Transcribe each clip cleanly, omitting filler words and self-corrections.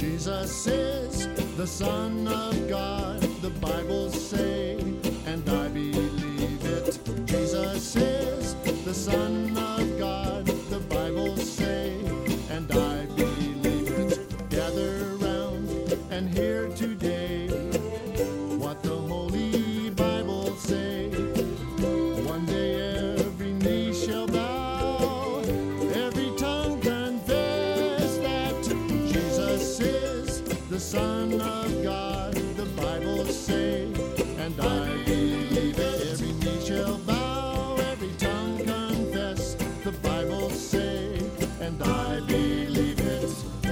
Jesus is the Son of God, the Bible say, and I believe it. Jesus is the Son of God, the Bible say, and I believe it. Gather round and hear today what the Holy Bible say. One day every knee shall bow, every tongue confess that Jesus is the Son of God, the Bible say, and I believe it. Every knee shall bow, every tongue confess, the Bible say, and I believe it.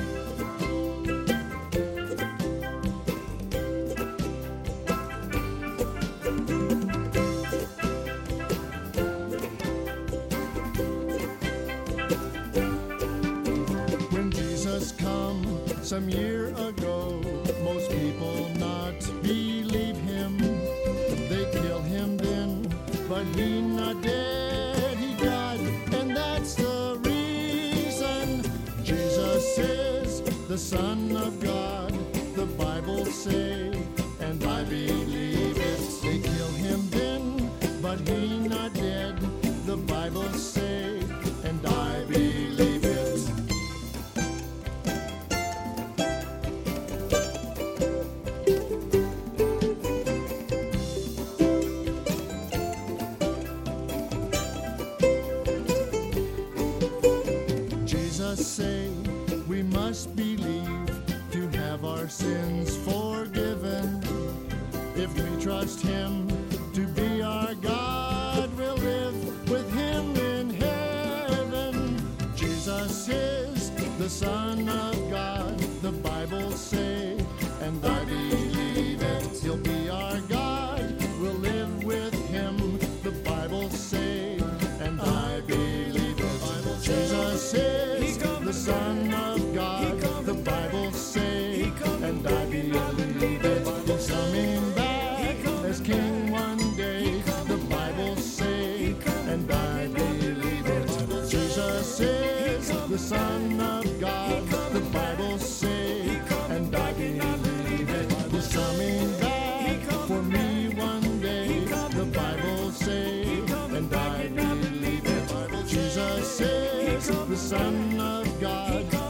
When Jesus come some year ago, most people not believe him. They kill him then, but he not dead, he died, and that's the reason. Jesus is the Son of God, the Bible say, and I believe it. They kill him then, but he not dead, the Bible say, and I believe it. Jesus say we must believe to have our sins forgiven. If we trust him to be our God, we'll live with him in heaven. Jesus is the Son of God, the Bible say, and I believe it. He'll be our God, we'll live with him, the Bible say, and I believe it. Jesus is the Son of God, the Bible say, and I believe it. He's coming back as King one day, the Bible say, and I believe it. Jesus is the Son of God, the Bible say, and I believe it. He's coming back for me one day, the Bible say, and I believe it. Jesus is the Son of God,